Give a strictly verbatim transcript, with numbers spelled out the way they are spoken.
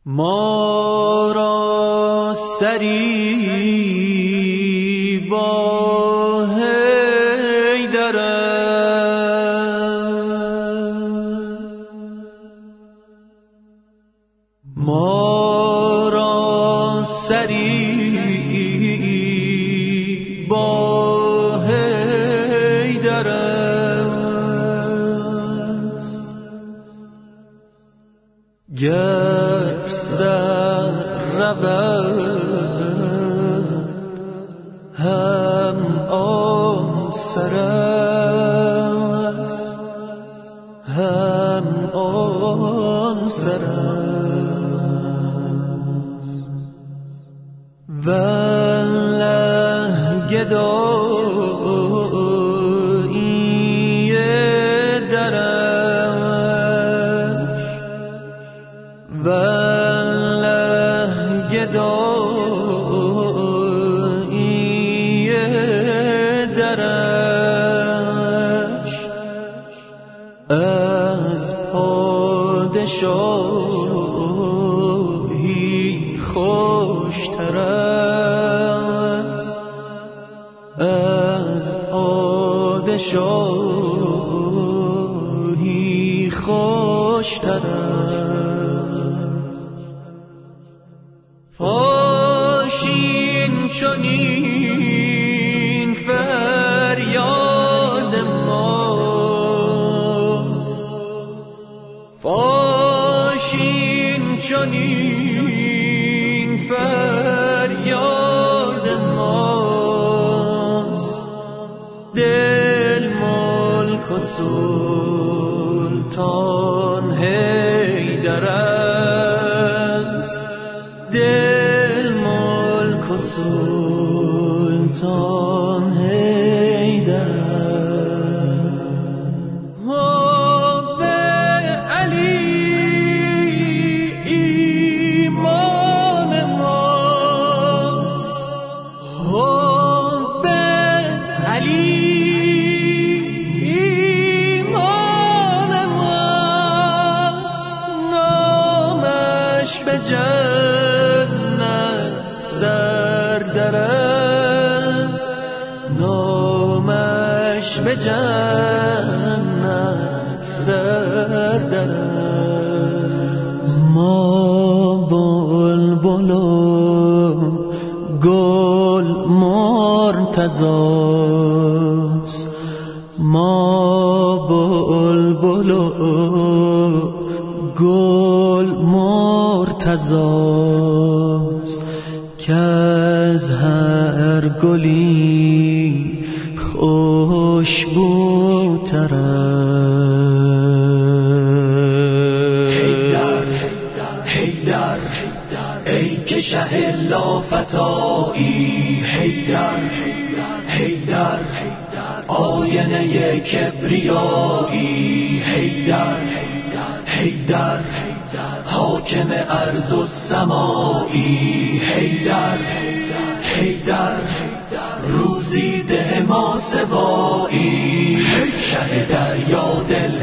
ما را سری با حیدر ما را سری با حیدر گر سر رود هم آن سر است هم آن سر است والله گدایی درش والله گدایی درش از پادشاهی خوشتر است از پادشاهی خوشتر است فاشین چنین فریاد ماست فاشین چنین فریاد ماست دل ملک و سلطان حیدر است دل ملک و سلطان حیدر حب علی ایمان ماست حب علی ایمان ماست نامش به جنت سردر است نامش به جنت سردر است ما بلبل و گل مرتضاست ما بلبل و گل مرتضاست که از هر گلی خوشبوتر است حیدر حیدر ای که شه لافتایی حیدر حیدر آینه کبریایی حیدر حیدر حاکم ارض و سمایی حیدر حیدر روزی ده ما سوایی شه دریا دل